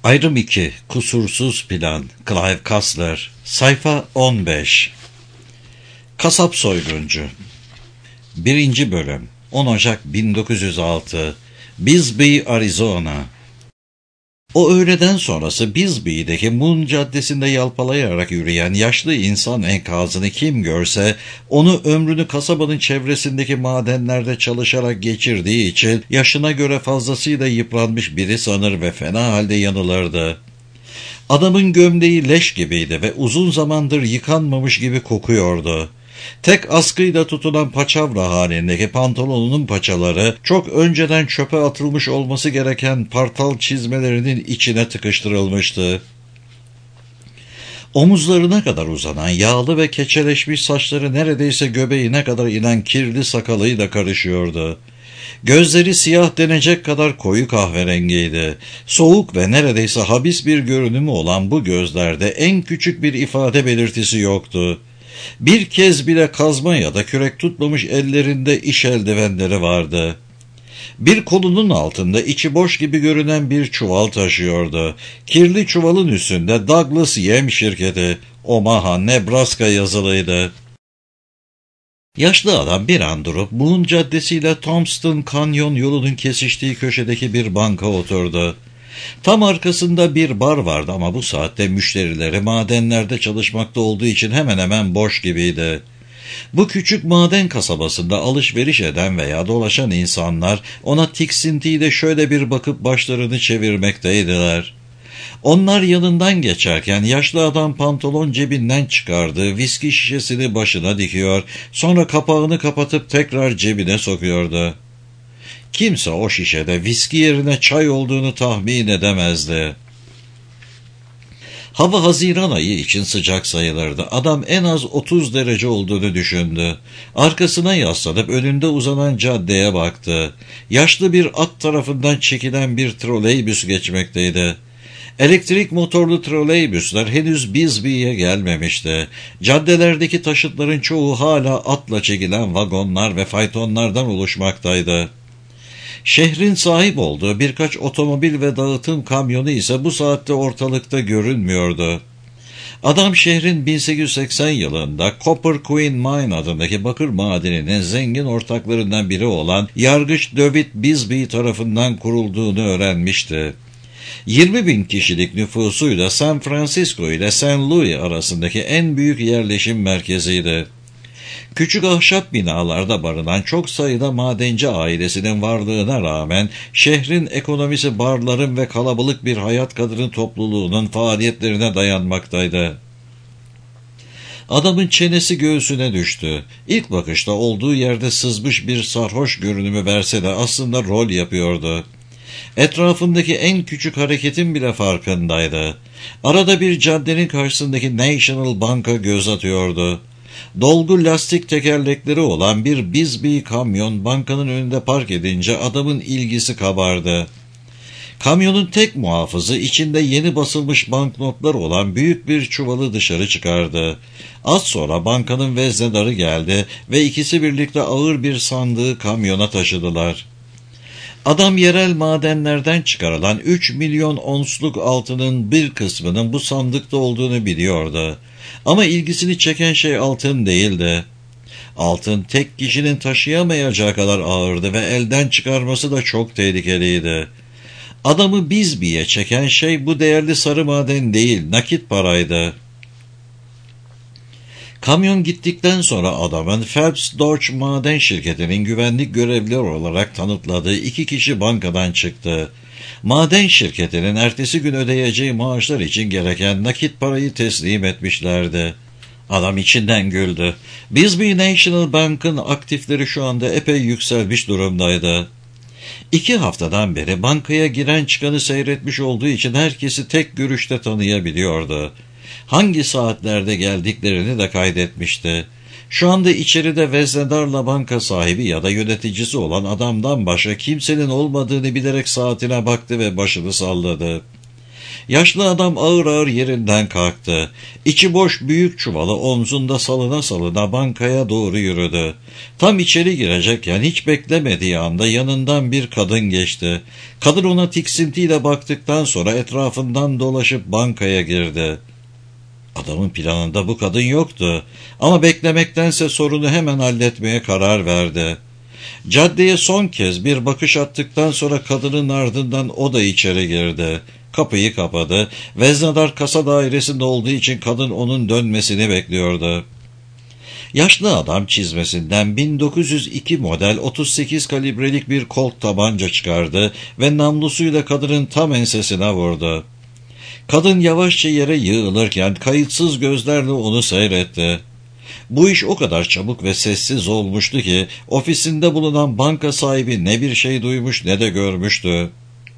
Ayrım 2. Kusursuz Plan. Clive Cussler. Sayfa 15. Kasap Soyguncu. 1. Bölüm. 10 Ocak 1906. Bisbee, Arizona. O öğleden sonrası Bisbee'deki Moon Caddesi'nde yalpalayarak yürüyen yaşlı insan enkazını kim görse, onu ömrünü kasabanın çevresindeki madenlerde çalışarak geçirdiği için yaşına göre fazlasıyla yıpranmış biri sanır ve fena halde yanılırdı. Adamın gömleği leş gibiydi ve uzun zamandır yıkanmamış gibi kokuyordu. Tek askıyla tutulan paçavra halindeki pantolonunun paçaları çok önceden çöpe atılmış olması gereken partal çizmelerinin içine tıkıştırılmıştı. Omuzlarına kadar uzanan yağlı ve keçeleşmiş saçları neredeyse göbeğine kadar inen kirli sakalıyla karışıyordu. Gözleri siyah denecek kadar koyu kahverengiydi. Soğuk ve neredeyse habis bir görünümü olan bu gözlerde en küçük bir ifade belirtisi yoktu. Bir kez bile kazma ya da kürek tutmamış ellerinde iş eldivenleri vardı. Bir kolunun altında içi boş gibi görünen bir çuval taşıyordu. Kirli çuvalın üstünde Douglas Yem Şirketi, Omaha, Nebraska yazılıydı. Yaşlı adam bir an durup Moon Caddesi ile Thompson Canyon yolunun kesiştiği köşedeki bir banka oturdu. Tam arkasında bir bar vardı ama bu saatte müşterileri madenlerde çalışmakta olduğu için hemen hemen boş gibiydi. Bu küçük maden kasabasında alışveriş eden veya dolaşan insanlar ona tiksintiyle şöyle bir bakıp başlarını çevirmekteydiler. Onlar yanından geçerken yaşlı adam pantolon cebinden çıkardığı viski şişesini başına dikiyor, sonra kapağını kapatıp tekrar cebine sokuyordu. Kimse o şişede viski yerine çay olduğunu tahmin edemezdi. Hava Haziran ayı için sıcak sayılırdı. Adam en az 30 derece olduğunu düşündü. Arkasına yaslanıp önünde uzanan caddeye baktı. Yaşlı bir at tarafından çekilen bir troleybüs geçmekteydi. Elektrik motorlu troleybüsler henüz Bisbee'ye gelmemişti. Caddelerdeki taşıtların çoğu hala atla çekilen vagonlar ve faytonlardan oluşmaktaydı. Şehrin sahip olduğu birkaç otomobil ve dağıtım kamyonu ise bu saatte ortalıkta görünmüyordu. Adam şehrin 1880 yılında Copper Queen Mine adındaki bakır madeninin zengin ortaklarından biri olan Yargıç David Bisbee tarafından kurulduğunu öğrenmişti. 20.000 kişilik nüfusuyla San Francisco ile St. Louis arasındaki en büyük yerleşim merkeziydi. Küçük ahşap binalarda barınan çok sayıda madenci ailesinin varlığına rağmen şehrin ekonomisi barların ve kalabalık bir hayat kadını topluluğunun faaliyetlerine dayanmaktaydı. Adamın çenesi göğsüne düştü. İlk bakışta olduğu yerde sızmış bir sarhoş görünümü verse de aslında rol yapıyordu. Etrafındaki en küçük hareketin bile farkındaydı. Arada bir caddenin karşısındaki National Bank'a göz atıyordu. Dolgu lastik tekerlekleri olan bir Bisbee kamyon bankanın önünde park edince adamın ilgisi kabardı. Kamyonun tek muhafızı içinde yeni basılmış banknotlar olan büyük bir çuvalı dışarı çıkardı. Az sonra bankanın veznedarı geldi ve ikisi birlikte ağır bir sandığı kamyona taşıdılar. Adam yerel madenlerden çıkarılan 3 milyon onsluk altının bir kısmının bu sandıkta olduğunu biliyordu. Ama ilgisini çeken şey altın değildi. Altın tek kişinin taşıyamayacağı kadar ağırdı ve elden çıkarması da çok tehlikeliydi. Adamı Bisbee'ye çeken şey bu değerli sarı maden değil, nakit paraydı. Kamyon gittikten sonra adamın Phelps Dodge Maden Şirketi'nin güvenlik görevlileri olarak tanıtladığı 2 kişi bankadan çıktı. Maden şirketinin ertesi gün ödeyeceği maaşlar için gereken nakit parayı teslim etmişlerdi. Adam içinden güldü. Bisbee National Bank'ın aktifleri şu anda epey yükselmiş durumdaydı. 2 haftadan beri bankaya giren çıkanı seyretmiş olduğu için herkesi tek görüşte tanıyabiliyordu. Hangi saatlerde geldiklerini de kaydetmişti. Şu anda içeride veznedarla banka sahibi ya da yöneticisi olan adamdan başka kimsenin olmadığını bilerek saatine baktı ve başını salladı. Yaşlı adam ağır ağır yerinden kalktı. İçi boş büyük çuvalı omzunda salına salına bankaya doğru yürüdü. Tam içeri girecekken hiç beklemediği anda yanından bir kadın geçti. Kadın ona tiksintiyle baktıktan sonra etrafından dolaşıp bankaya girdi. Adamın planında bu kadın yoktu ama beklemektense sorunu hemen halletmeye karar verdi. Caddeye son kez bir bakış attıktan sonra kadının ardından o da içeri girdi. Kapıyı kapadı. Veznedar kasa dairesinde olduğu için kadın onun dönmesini bekliyordu. Yaşlı adam çizmesinden 1902 model 38 kalibrelik bir Colt tabanca çıkardı ve namlusuyla kadının tam ensesine vurdu. Kadın yavaşça yere yığılırken kayıtsız gözlerle onu seyretti. Bu iş o kadar çabuk ve sessiz olmuştu ki ofisinde bulunan banka sahibi ne bir şey duymuş ne de görmüştü.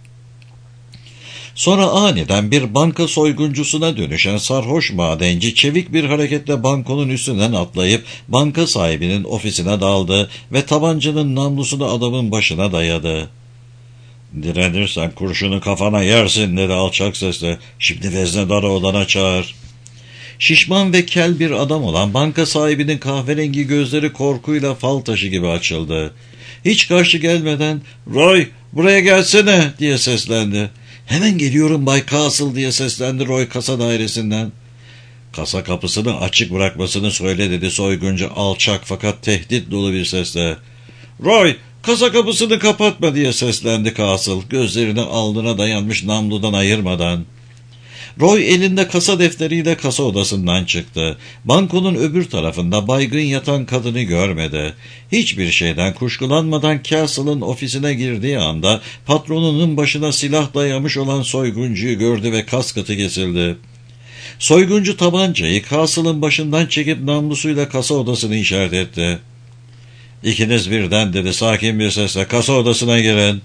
Sonra aniden bir banka soyguncusuna dönüşen sarhoş madenci çevik bir hareketle bankonun üstünden atlayıp banka sahibinin ofisine daldı ve tabancanın namlusunu adamın başına dayadı. "Direnirsen kurşunu kafana yersin," dedi alçak sesle. "Şimdi veznedarı odana çağır." Şişman ve kel bir adam olan banka sahibinin kahverengi gözleri korkuyla fal taşı gibi açıldı. Hiç karşı gelmeden "Roy, buraya gelsene," diye seslendi. "Hemen geliyorum Bay Castle," diye seslendi Roy kasa dairesinden. "Kasa kapısını açık bırakmasını söyle," dedi soyguncu alçak fakat tehdit dolu bir sesle. "Roy, kasa kapısını kapatma," diye seslendi Castle, gözlerini alnına dayanmış namludan ayırmadan. Roy elinde kasa defteriyle kasa odasından çıktı. Bankonun öbür tarafında baygın yatan kadını görmedi. Hiçbir şeyden kuşkulanmadan Castle'ın ofisine girdiği anda patronunun başına silah dayamış olan soyguncuyu gördü ve kaskatı kesildi. Soyguncu tabancayı Castle'ın başından çekip namlusuyla kasa odasını işaret etti. "İkiniz birden," dedi sakin bir sesle, "kasa odasına girin."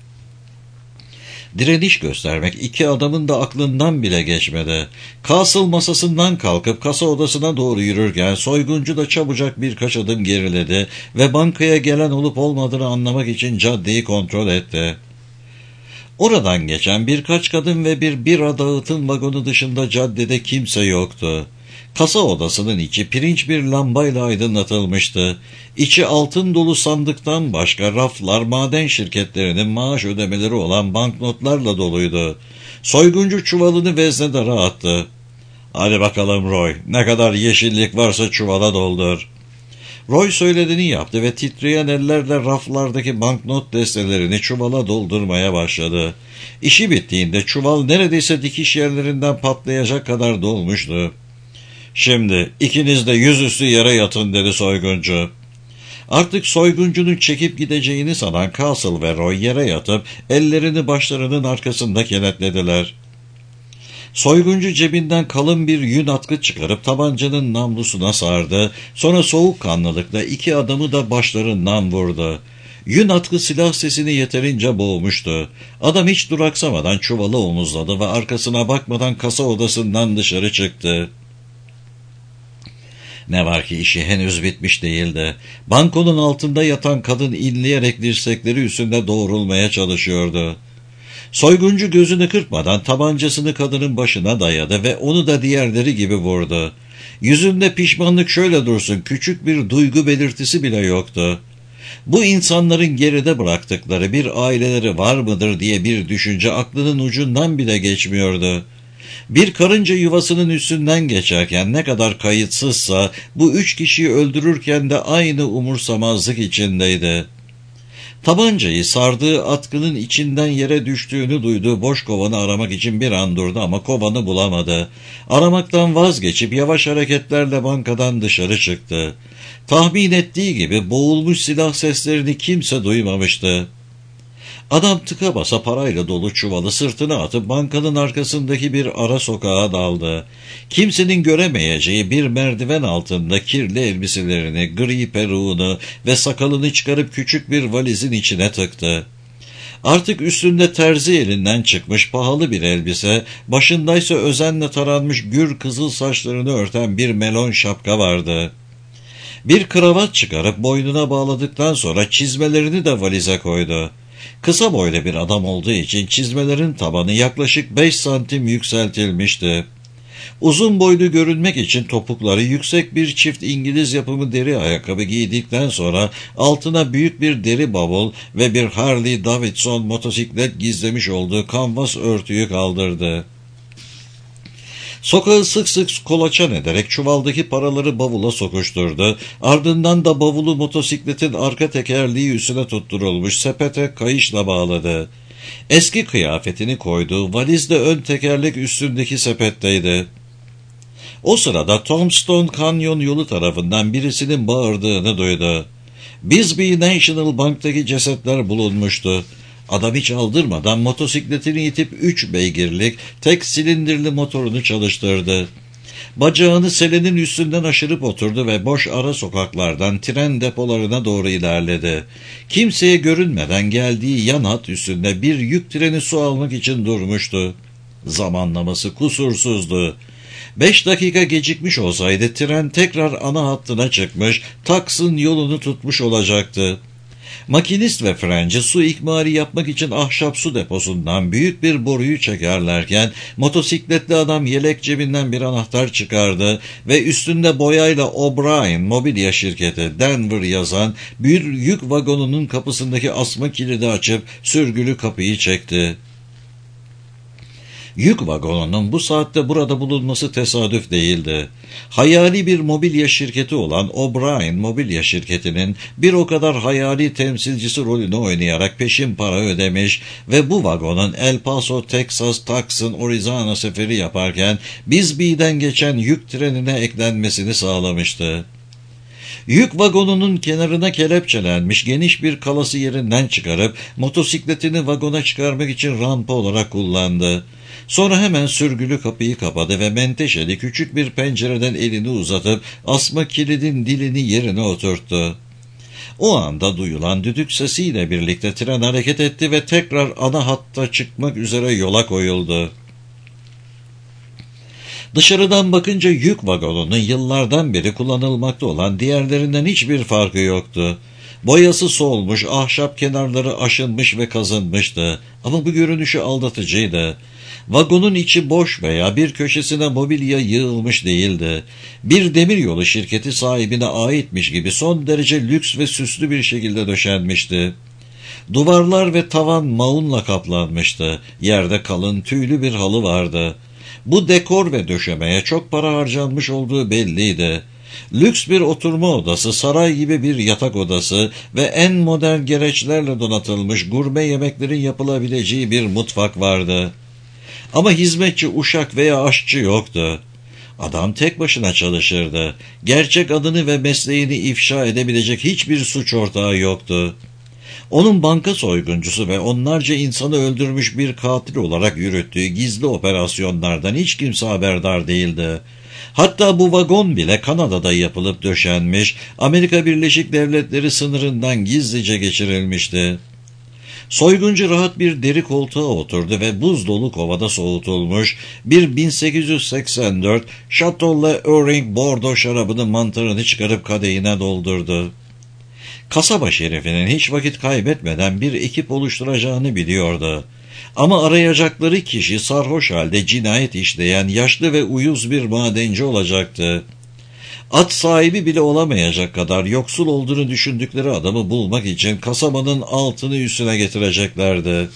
Direniş göstermek iki adamın da aklından bile geçmedi. Castle masasından kalkıp kasa odasına doğru yürürken soyguncu da çabucak birkaç adım geriledi ve bankaya gelen olup olmadığını anlamak için caddeyi kontrol etti. Oradan geçen birkaç kadın ve bir bira dağıtım vagonu dışında caddede kimse yoktu. Kasa odasının içi pirinç bir lambayla aydınlatılmıştı. İçi altın dolu sandıktan başka raflar maden şirketlerinin maaş ödemeleri olan banknotlarla doluydu. Soyguncu çuvalını veznedara attı. "Hadi bakalım Roy, ne kadar yeşillik varsa çuvala doldur." Roy söylediğini yaptı ve titreyen ellerle raflardaki banknot destelerini çuvala doldurmaya başladı. İşi bittiğinde çuval neredeyse dikiş yerlerinden patlayacak kadar dolmuştu. "Şimdi ikiniz de yüzüstü yere yatın," dedi soyguncu. Artık soyguncunun çekip gideceğini sanan Castle ve Roy yere yatıp ellerini başlarının arkasında kenetlediler. Soyguncu cebinden kalın bir yün atkı çıkarıp tabancanın namlusuna sardı. Sonra soğukkanlılıkla iki adamı da başlarından vurdu. Yün atkı silah sesini yeterince boğmuştu. Adam hiç duraksamadan çuvalı omuzladı ve arkasına bakmadan kasa odasından dışarı çıktı. Ne var ki işi henüz bitmiş değildi. Bankonun altında yatan kadın inleyerek dirsekleri üstünde doğrulmaya çalışıyordu. Soyguncu gözünü kırpmadan tabancasını kadının başına dayadı ve onu da diğerleri gibi vurdu. Yüzünde pişmanlık şöyle dursun küçük bir duygu belirtisi bile yoktu. Bu insanların geride bıraktıkları bir aileleri var mıdır diye bir düşünce aklının ucundan bile geçmiyordu. Bir karınca yuvasının üstünden geçerken ne kadar kayıtsızsa bu üç kişiyi öldürürken de aynı umursamazlık içindeydi. Tabancayı sardığı atkının içinden yere düştüğünü duyduğu boş kovanı aramak için bir an durdu ama kovanı bulamadı. Aramaktan vazgeçip yavaş hareketlerle bankadan dışarı çıktı. Tahmin ettiği gibi boğulmuş silah seslerini kimse duymamıştı. Adam tıka basa parayla dolu çuvalı sırtına atıp bankanın arkasındaki bir ara sokağa daldı. Kimsenin göremeyeceği bir merdiven altında kirli elbiselerini, gri peruğunu ve sakalını çıkarıp küçük bir valizin içine tıktı. Artık üstünde terzi elinden çıkmış pahalı bir elbise, başındaysa özenle taranmış gür kızıl saçlarını örten bir melon şapka vardı. Bir kravat çıkarıp boynuna bağladıktan sonra çizmelerini de valize koydu. Kısa boylu bir adam olduğu için çizmelerin tabanı yaklaşık 5 santim yükseltilmişti. Uzun boylu görünmek için topukları yüksek bir çift İngiliz yapımı deri ayakkabı giydikten sonra altına büyük bir deri bavul ve bir Harley Davidson motosiklet gizlemiş olduğu kanvas örtüyü kaldırdı. Sokağı sık sık kolaçan ederek çuvaldaki paraları bavula sokuşturdu. Ardından da bavulu motosikletin arka tekerleği üstüne tutturulmuş sepete kayışla bağladı. Eski kıyafetini koydu, valiz de ön tekerlek üstündeki sepetteydi. O sırada Tombstone Canyon yolu tarafından birisinin bağırdığını duydu. Bisbee National Bank'taki cesetler bulunmuştu. Adam hiç aldırmadan motosikletini itip 3 beygirlik tek silindirli motorunu çalıştırdı. Bacağını selenin üstünden aşırıp oturdu ve boş ara sokaklardan tren depolarına doğru ilerledi. Kimseye görünmeden geldiği yan hat üstünde bir yük treni su almak için durmuştu. Zamanlaması kusursuzdu. 5 dakika gecikmiş olsaydı tren tekrar ana hattına çıkmış, Tucson yolunu tutmuş olacaktı. Makinist ve frenci su ikmali yapmak için ahşap su deposundan büyük bir boruyu çekerlerken motosikletli adam yelek cebinden bir anahtar çıkardı ve üstünde boyayla O'Brien Mobilya Şirketi Denver yazan bir yük vagonunun kapısındaki asma kilidi açıp sürgülü kapıyı çekti. Yük vagonunun bu saatte burada bulunması tesadüf değildi. Hayali bir mobilya şirketi olan O'Brien Mobilya Şirketi'nin bir o kadar hayali temsilcisi rolünü oynayarak peşin para ödemiş ve bu vagonun El Paso, Texas, Tucson, Arizona seferi yaparken Bisbee'den geçen yük trenine eklenmesini sağlamıştı. Yük vagonunun kenarına kelepçelenmiş geniş bir kalası yerinden çıkarıp motosikletini vagona çıkarmak için rampa olarak kullandı. Sonra hemen sürgülü kapıyı kapadı ve menteşeli küçük bir pencereden elini uzatıp asma kilidin dilini yerine oturttu. O anda duyulan düdük sesiyle birlikte tren hareket etti ve tekrar ana hatta çıkmak üzere yola koyuldu. Dışarıdan bakınca yük vagonunun yıllardan beri kullanılmakta olan diğerlerinden hiçbir farkı yoktu. Boyası solmuş, ahşap kenarları aşınmış ve kazınmıştı. Ama bu görünüşü aldatıcıydı. Vagonun içi boş veya bir köşesine mobilya yığılmış değildi. Bir demiryolu şirketi sahibine aitmiş gibi son derece lüks ve süslü bir şekilde döşenmişti. Duvarlar ve tavan maunla kaplanmıştı. Yerde kalın tüylü bir halı vardı. Bu dekor ve döşemeye çok para harcanmış olduğu belliydi. Lüks bir oturma odası, saray gibi bir yatak odası ve en modern gereçlerle donatılmış gurme yemeklerin yapılabileceği bir mutfak vardı. Ama hizmetçi, uşak veya aşçı yoktu. Adam tek başına çalışırdı. Gerçek adını ve mesleğini ifşa edebilecek hiçbir suç ortağı yoktu. Onun banka soyguncusu ve onlarca insanı öldürmüş bir katil olarak yürüttüğü gizli operasyonlardan hiç kimse haberdar değildi. Hatta bu vagon bile Kanada'da yapılıp döşenmiş, Amerika Birleşik Devletleri sınırından gizlice geçirilmişti. Soyguncu rahat bir deri koltuğa oturdu ve buz dolu kovada soğutulmuş bir 1884 Chateau O'Ring Bordeaux şarabının mantarını çıkarıp kadehine doldurdu. Kasaba şerifinin hiç vakit kaybetmeden bir ekip oluşturacağını biliyordu. Ama arayacakları kişi sarhoş halde cinayet işleyen yaşlı ve uyuz bir madenci olacaktı. At sahibi bile olamayacak kadar yoksul olduğunu düşündükleri adamı bulmak için kasabanın altını üstüne getireceklerdi.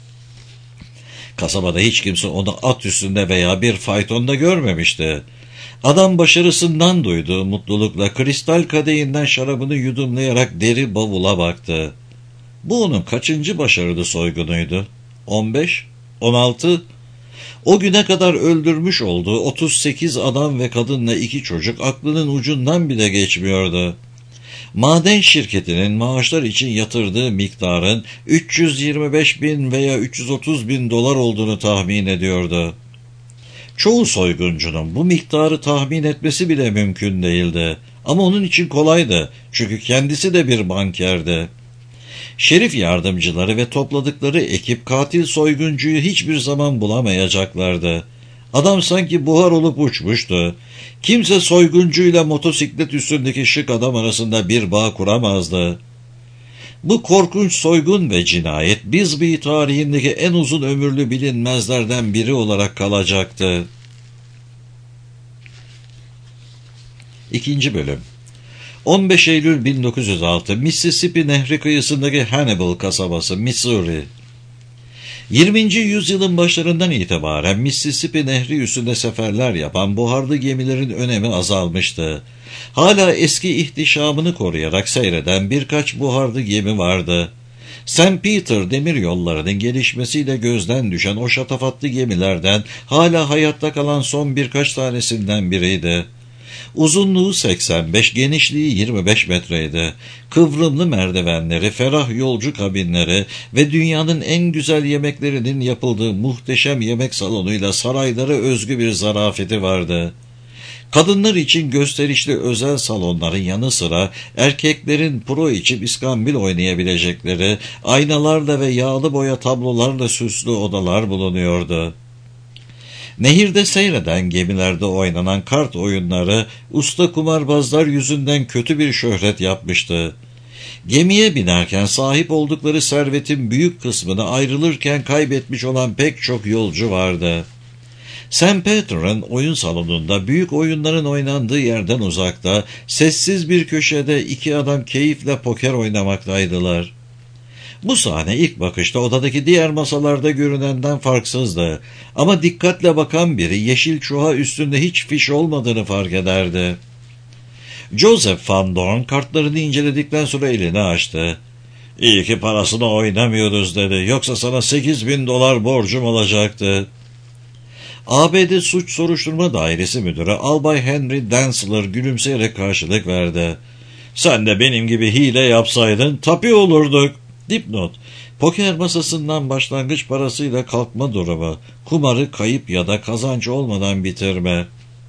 Kasabada hiç kimse onu at üstünde veya bir faytonda görmemişti. Adam başarısından duyduğu mutlulukla kristal kadehinden şarabını yudumlayarak deri bavula baktı. Bu onun kaçıncı başarılı soygunuydu? 15? 16? O güne kadar öldürmüş olduğu 38 adam ve kadınla 2 çocuk aklının ucundan bile geçmiyordu. Maden şirketinin maaşlar için yatırdığı miktarın 325 bin veya 330 bin dolar olduğunu tahmin ediyordu. Çoğu soyguncunun bu miktarı tahmin etmesi bile mümkün değildi. Ama onun için kolaydı, çünkü kendisi de bir bankerdi. Şerif yardımcıları ve topladıkları ekip katil soyguncuyu hiçbir zaman bulamayacaklardı. Adam sanki buhar olup uçmuştu. Kimse soyguncuyla motosiklet üstündeki şık adam arasında bir bağ kuramazdı. Bu korkunç soygun ve cinayet Bisbee tarihindeki en uzun ömürlü bilinmezlerden biri olarak kalacaktı. 2. Bölüm 15 Eylül 1906 Mississippi Nehri kıyısındaki Hannibal kasabası, Missouri. 20. yüzyılın başlarından itibaren Mississippi Nehri üstünde seferler yapan buharlı gemilerin önemi azalmıştı. Hala eski ihtişamını koruyarak seyreden birkaç buharlı gemi vardı. St. Peter demiryollarının gelişmesiyle gözden düşen o şatafatlı gemilerden hala hayatta kalan son birkaç tanesinden biriydi. Uzunluğu 85, genişliği 25 metreydi. Kıvrımlı merdivenleri, ferah yolcu kabinleri ve dünyanın en güzel yemeklerinin yapıldığı muhteşem yemek salonuyla saraylara özgü bir zarafeti vardı. Kadınlar için gösterişli özel salonların yanı sıra erkeklerin pro içip iskambil oynayabilecekleri aynalarla ve yağlı boya tablolarla süslü odalar bulunuyordu. Nehirde seyreden gemilerde oynanan kart oyunları usta kumarbazlar yüzünden kötü bir şöhret yapmıştı. Gemiye binerken sahip oldukları servetin büyük kısmını ayrılırken kaybetmiş olan pek çok yolcu vardı. St. Peter'ın oyun salonunda büyük oyunların oynandığı yerden uzakta, sessiz bir köşede iki adam keyifle poker oynamaktaydılar. Bu sahne ilk bakışta odadaki diğer masalarda görünenden farksızdı. Ama dikkatle bakan biri yeşil çuha üstünde hiç fiş olmadığını fark ederdi. Joseph Van Dorn kartlarını inceledikten sonra elini açtı. "İyi ki parasını oynamıyoruz," dedi. "Yoksa sana $8.000 borcum olacaktı." ABD Suç Soruşturma Dairesi Müdürü Albay Henry Densler gülümseyerek karşılık verdi. "Sen de benim gibi hile yapsaydın tabii olurduk." Dipnot: poker masasından başlangıç parasıyla kalkma durumu, kumarı kayıp ya da kazancı olmadan bitirme.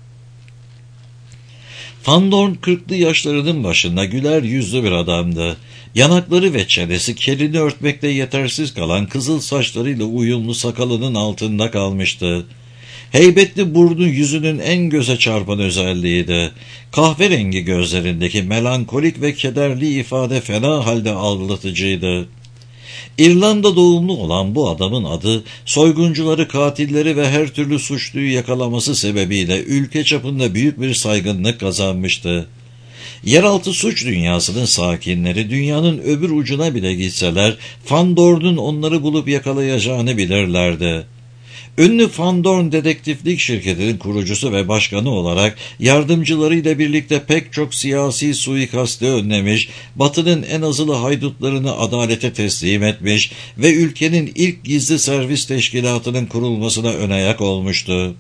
Van Dorn 40'lı yaşlarının başında güler yüzlü bir adamdı. Yanakları ve çenesi kelini örtmekte yetersiz kalan kızıl saçlarıyla uyumlu sakalının altında kalmıştı. Heybetli burnu yüzünün en göze çarpan özelliğiydi. Kahverengi gözlerindeki melankolik ve kederli ifade fena halde algılatıcıydı. İrlanda doğumlu olan bu adamın adı, soyguncuları, katilleri ve her türlü suçluyu yakalaması sebebiyle ülke çapında büyük bir saygınlık kazanmıştı. Yeraltı suç dünyasının sakinleri dünyanın öbür ucuna bile gitseler, Van Dorn'un onları bulup yakalayacağını bilirlerdi. Ünlü Van Dorn dedektiflik şirketinin kurucusu ve başkanı olarak yardımcılarıyla birlikte pek çok siyasi suikastı önlemiş, Batı'nın en azılı haydutlarını adalete teslim etmiş ve ülkenin ilk gizli servis teşkilatının kurulmasına önayak olmuştu.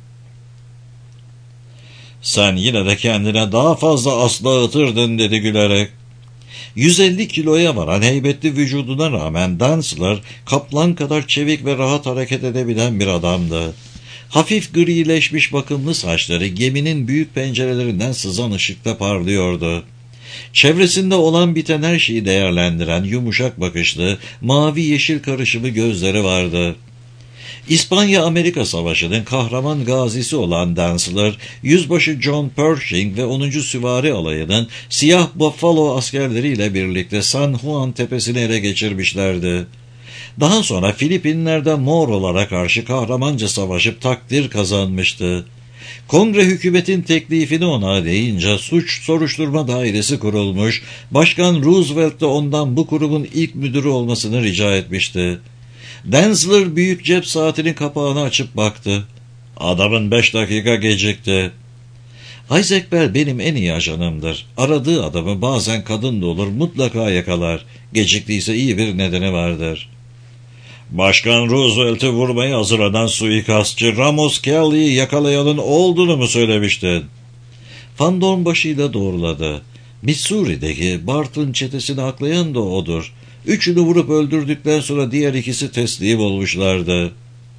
"Sen yine de kendine daha fazla as dağıtırdın," dedi gülerek. 150 kiloya varan heybetli vücuduna rağmen Densler, kaplan kadar çevik ve rahat hareket edebilen bir adamdı. Hafif grileşmiş bakımlı saçları geminin büyük pencerelerinden sızan ışıkta parlıyordu. Çevresinde olan biten her şeyi değerlendiren yumuşak bakışlı, mavi yeşil karışımı gözleri vardı. İspanya-Amerika Savaşı'nın kahraman gazisi olan Densler, Yüzbaşı John Pershing ve 10. Süvari Alayı'nın siyah Buffalo askerleriyle birlikte San Juan tepesini ele geçirmişlerdi. Daha sonra Filipinler'de Morolara karşı kahramanca savaşıp takdir kazanmıştı. Kongre hükümetin teklifini onaylayınca Suç Soruşturma Dairesi kurulmuş, Başkan Roosevelt de ondan bu kurumun ilk müdürü olmasını rica etmişti. Densler büyük cep saatinin kapağını açıp baktı. Adamın 5 dakika gecikti. "Isaac Bell benim en iyi ajanımdır. Aradığı adamı bazen kadın da olur mutlaka yakalar. Geciktiyse iyi bir nedeni vardır." "Başkan Roosevelt'i vurmaya hazırlanan suikastçı Ramos Kelly'yi yakalayanın olduğunu mu söylemiştin?" Van Dorn başıyla doğruladı. "Missouri'deki Barton çetesini aklayan da odur. 3'ünü vurup öldürdükten sonra diğer ikisi teslim olmuşlardı."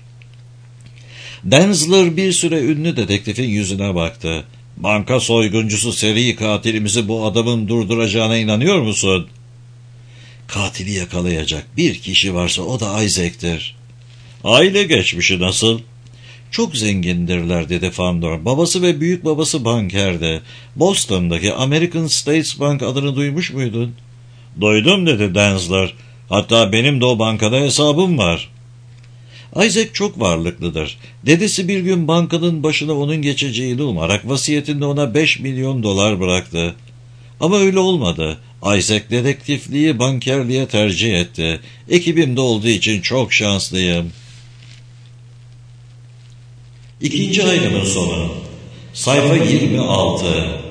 Densler bir süre ünlü dedektifin yüzüne baktı. "Banka soyguncusu seri katilimizi bu adamın durduracağına inanıyor musun?" "Katili yakalayacak bir kişi varsa o da Isaac'tir." "Aile geçmişi nasıl?" "Çok zengindirler," dedi Van Dorn. "Babası ve büyük babası bankerdi. Boston'daki American States Bank adını duymuş muydun?" Duydum dedi Densler. Hatta benim de o bankada hesabım var. Isaac çok varlıklıdır. Dedesi bir gün bankanın başına onun geçeceğini umarak vasiyetinde ona 5 milyon dolar bıraktı. Ama öyle olmadı. Isaac dedektifliği bankerliğe tercih etti. Ekibimde olduğu için çok şanslıyım. İkinci ayrımın sonu. Sayfa 26.